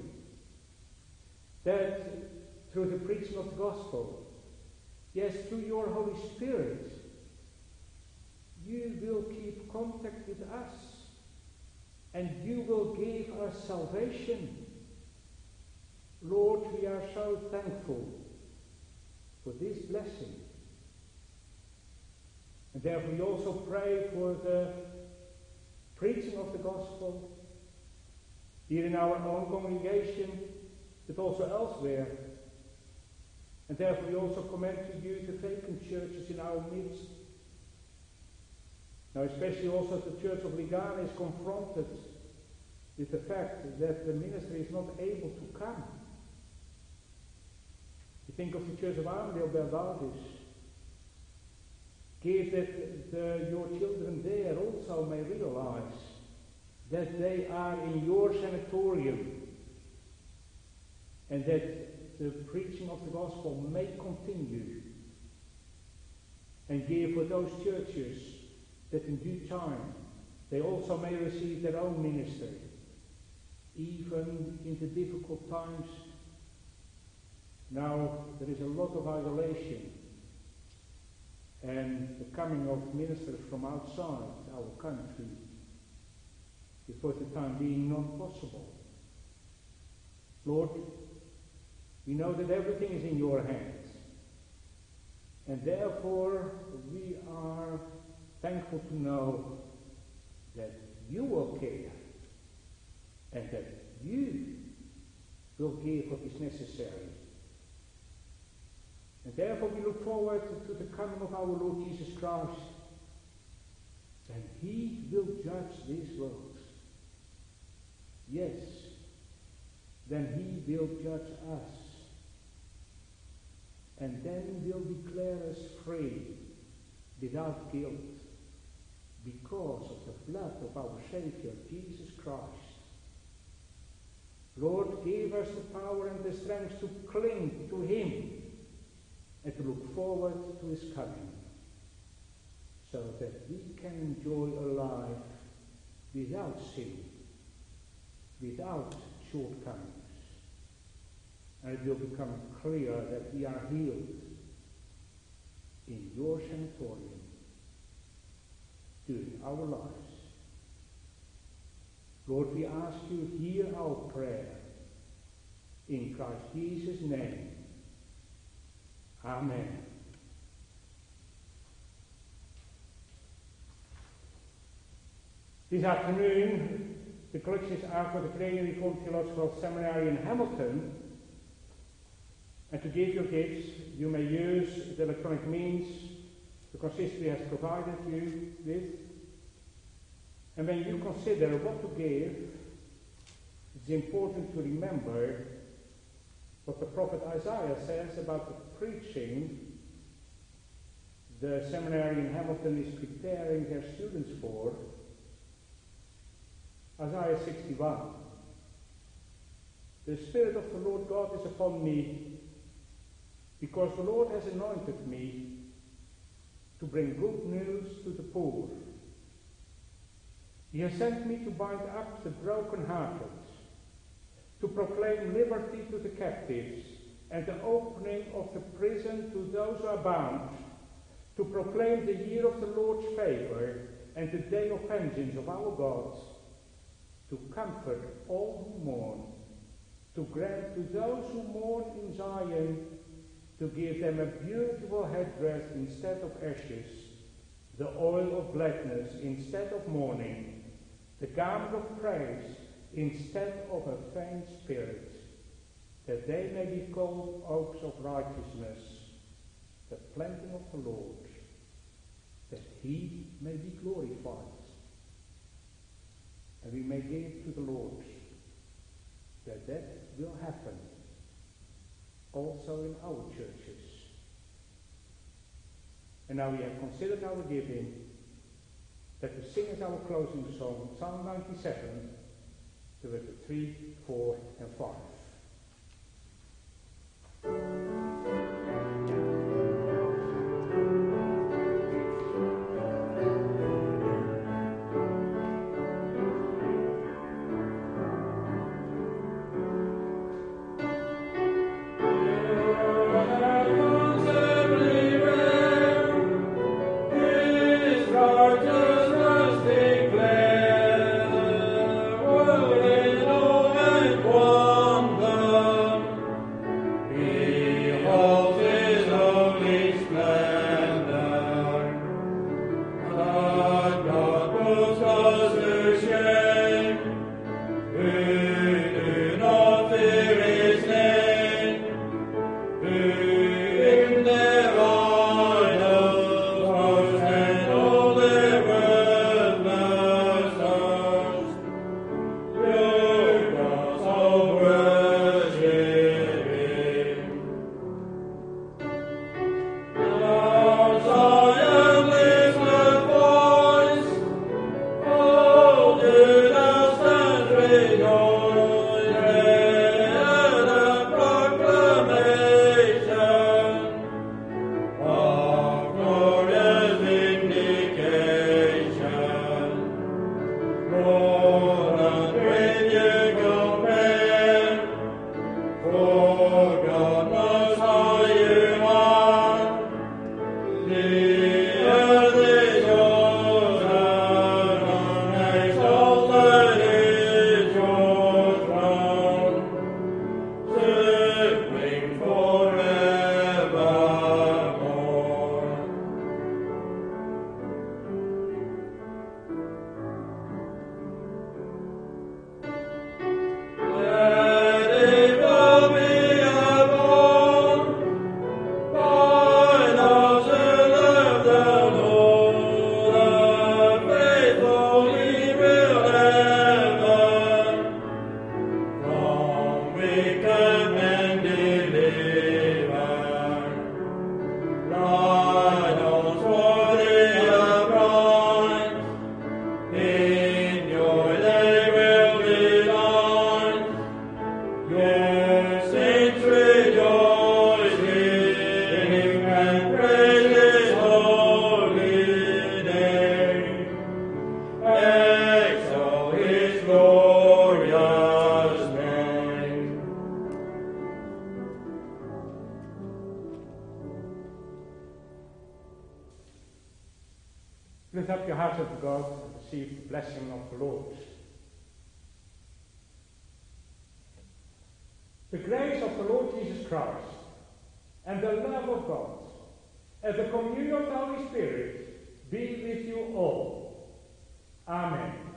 that through the preaching of the gospel, yes, through your Holy Spirit, you will keep contact with us, and you will give us salvation. Lord, we are so thankful for this blessing. And therefore we also pray for the preaching of the gospel here in our own congregation, but also elsewhere. And therefore we also commend to you the vacant churches in our midst. Now especially also the Church of Ligane is confronted with the fact that the ministry is not able to come. You think of the Church of Armdale Bernardus. Give that the, your children there also may realize that they are in your sanatorium, and that the preaching of the gospel may continue. And give for those churches that in due time they also may receive their own ministry, even in the difficult times. Now there is a lot of isolation, and the coming of ministers from outside our country is for the time being not possible. Lord, we know that everything is in your hands, and therefore we are thankful to know that you will care, and that you will give what is necessary. And therefore we look forward to the coming of our Lord Jesus Christ, and he will judge this world. Yes, then he will judge us, and then will declare us free without guilt, because of the blood of our Savior Jesus Christ. Lord, give us the power and the strength to cling to him and to look forward to his coming, so that we can enjoy a life without sin, without shortcomings, and it will become clear that we are healed in your sanatorium during our lives. Lord, we ask you, hear our prayer. In Christ Jesus' name. Amen. This afternoon, the collections are for the Canadian Reformed Theological Seminary in Hamilton. And to give your gifts, you may use the electronic means the consistory has provided you with. And when you consider what to give, it's important to remember what the prophet Isaiah says about the preaching the seminary in Hamilton is preparing their students for. Isaiah sixty-one. The Spirit of the Lord God is upon me, because the Lord has anointed me to bring good news to the poor. He has sent me to bind up the brokenhearted, to proclaim liberty to the captives, and the opening of the prison to those who are bound, to proclaim the year of the Lord's favor and the day of vengeance of our God, to comfort all who mourn, to grant to those who mourn in Zion, to give them a beautiful headdress instead of ashes, the oil of gladness instead of mourning, the garment of praise instead of a faint spirit, that they may be called oaks of righteousness, the planting of the Lord, that he may be glorified. And we may give to the Lord that that will happen also in our churches. And now we have considered our giving, that we sing as our closing song, Psalm ninety-seven, to verses three, four, and five. Lift up your hearts unto God and receive the blessing of the Lord. The grace of the Lord Jesus Christ, and the love of God, and the communion of the Holy Spirit be with you all. Amen.